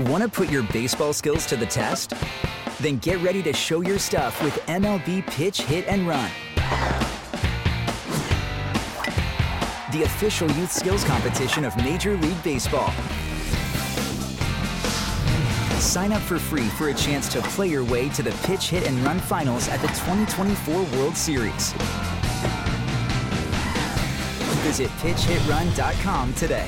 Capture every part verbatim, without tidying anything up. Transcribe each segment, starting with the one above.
Want to put your baseball skills to the test? Then get ready to show your stuff with M L B Pitch, Hit, and Run. The official youth skills competition of Major League Baseball. Sign up for free for a chance to play your way to the Pitch, Hit, and Run finals at the twenty twenty-four World Series. Visit pitch hit run dot com today.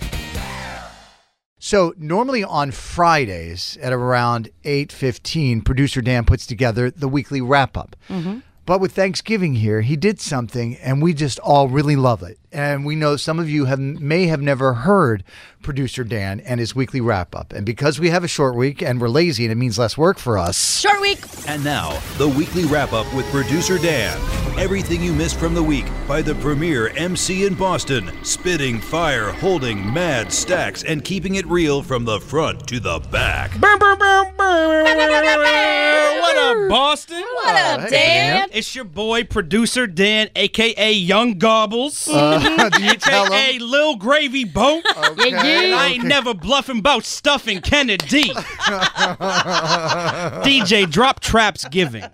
So normally on Fridays at around eight fifteen, producer Dan puts together the weekly wrap-up. Mm-hmm. But with Thanksgiving here, he did something, and we just all really love it. And we know some of you have may have never heard producer Dan and his weekly wrap-up. And because we have a short week and we're lazy and it means less work for us. Short week! And now, the weekly wrap-up with producer Dan. Everything you missed from the week by the premier M C in Boston. Spitting fire, holding mad stacks, and keeping it real from the front to the back. Boom, boom, boom, boom. What up, Boston? What up, hey, Dan? Dan? It's your boy, producer Dan, a k a. Young Gobbles, Uh, do you tell a k a. him? Lil Gravy Boat. Okay, And I ain't okay. never bluffing about stuffing Kennedy. D J, drop Traps Giving.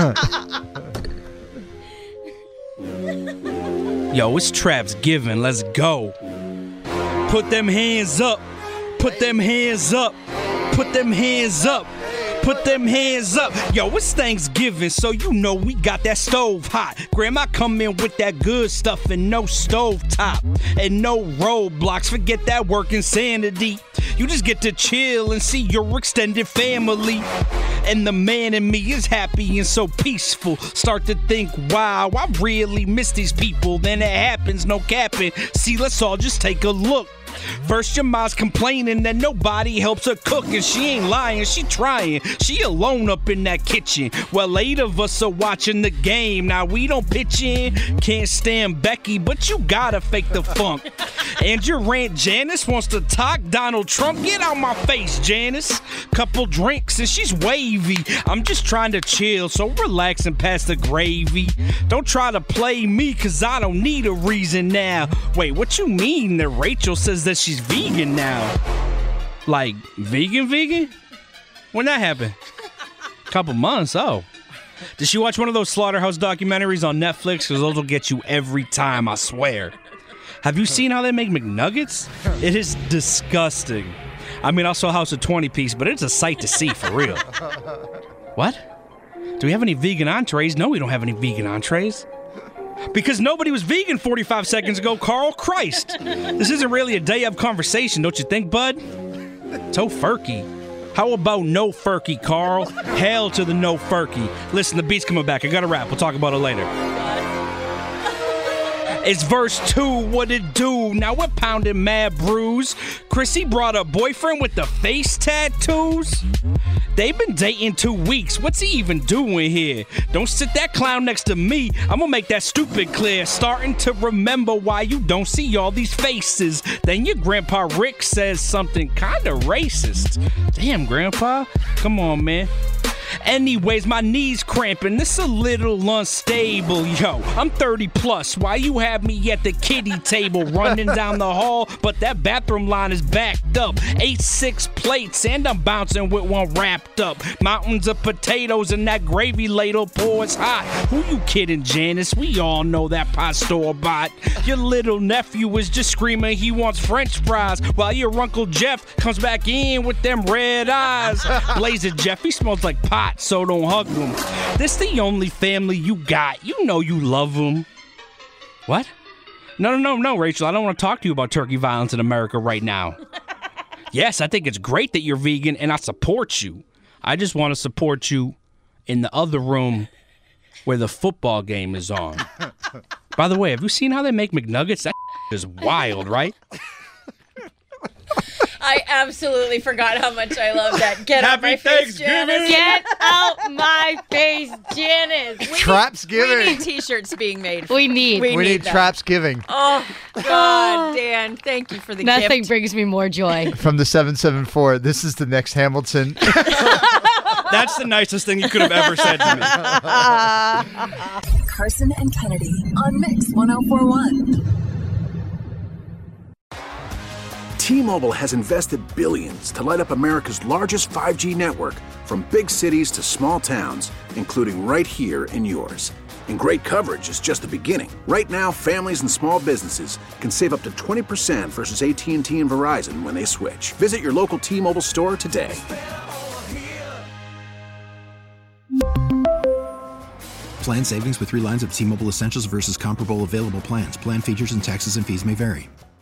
Yo, it's Traps Giving. Let's go. Put them hands up. Put them hands up. Put them hands up. Put them hands up. Yo, it's Thanksgiving, so you know we got that stove hot. Grandma come in with that good stuff and no stove top and no roadblocks. Forget that work insanity. You just get to chill and see your extended family. And the man in me is happy and so peaceful. Start to think, wow, I really miss these people. Then it happens, no capping. See, let's all just take a look. First, your mom's complaining that nobody helps her cook, and she ain't lying, she trying. She alone up in that kitchen. Well, eight of us are watching the game. Now, we don't pitch in, can't stand Becky, but you gotta fake the funk. And your Aunt Janice wants to talk Donald Trump. Get out my face, Janice. Couple drinks, and she's wavy. I'm just trying to chill, so relax and pass the gravy. Don't try to play me, cause I don't need a reason now. Wait, what you mean that Rachel says that she's vegan now? Like, vegan vegan? When that happened? Couple months, oh. Did she watch one of those Slaughterhouse documentaries on Netflix? Because those will get you every time, I swear. Have you seen how they make McNuggets? It is disgusting. I mean, I saw House of twenty piece, but it's a sight to see, for real. What? Do we have any vegan entrees? No, we don't have any vegan entrees. Because nobody was vegan forty-five seconds ago, Carl. Christ. This isn't really a day of conversation, don't you think, bud? So furky. How about no furky, Carl? Hell to the no furky. Listen, the beat's coming back. I got a rap. We'll talk about it later. It's verse two, what it do? Now we're pounding Mad Brews. Chrissy brought a boyfriend with the face tattoos. They've been dating two weeks. What's he even doing here? Don't sit that clown next to me. I'm gonna make that stupid clear. Starting to remember why you don't see all these faces. Then your grandpa Rick says something kinda racist. Damn, grandpa. Come on, man. Anyways, my knees cramping, this a little unstable. Yo, I'm thirty plus, why you have me at the kiddie table running down the hall, but that bathroom line is backed up. Ate six plates and I'm bouncing with one wrapped up. Mountains of potatoes and that gravy ladle pours hot. Who you kidding, Janice? We all know that pie store bought. Your little nephew is just screaming he wants french fries, while your Uncle Jeff comes back in with them red eyes. Blazer Jeff, he smells like pot, so don't hug him. This the only family you got. You know you love him. What? No, no, no, no, Rachel. I don't want to talk to you about turkey violence in America right now. Yes, I think it's great that you're vegan, and I support you. I just want to support you in the other room where the football game is on. By the way, have you seen how they make McNuggets? That is wild, right? I absolutely forgot how much I love that. Get out Happy my face, Thanksgiving. Janice. Get out my face, Janice. We Traps need, giving. We need t-shirts being made. We need. We, need them. Traps Giving. Oh, God, Dan. Thank you for the Nothing gift. brings me more joy. From the seven seven four, this is the next Hamilton. That's the nicest thing you could have ever said to me. Carson and Kennedy on Mix one oh four one. T-Mobile has invested billions to light up America's largest five G network, from big cities to small towns, including right here in yours. And great coverage is just the beginning. Right now, families and small businesses can save up to twenty percent versus A T and T and Verizon when they switch. Visit your local T-Mobile store today. Plan savings with three lines of T-Mobile Essentials versus comparable available plans. Plan features and taxes and fees may vary.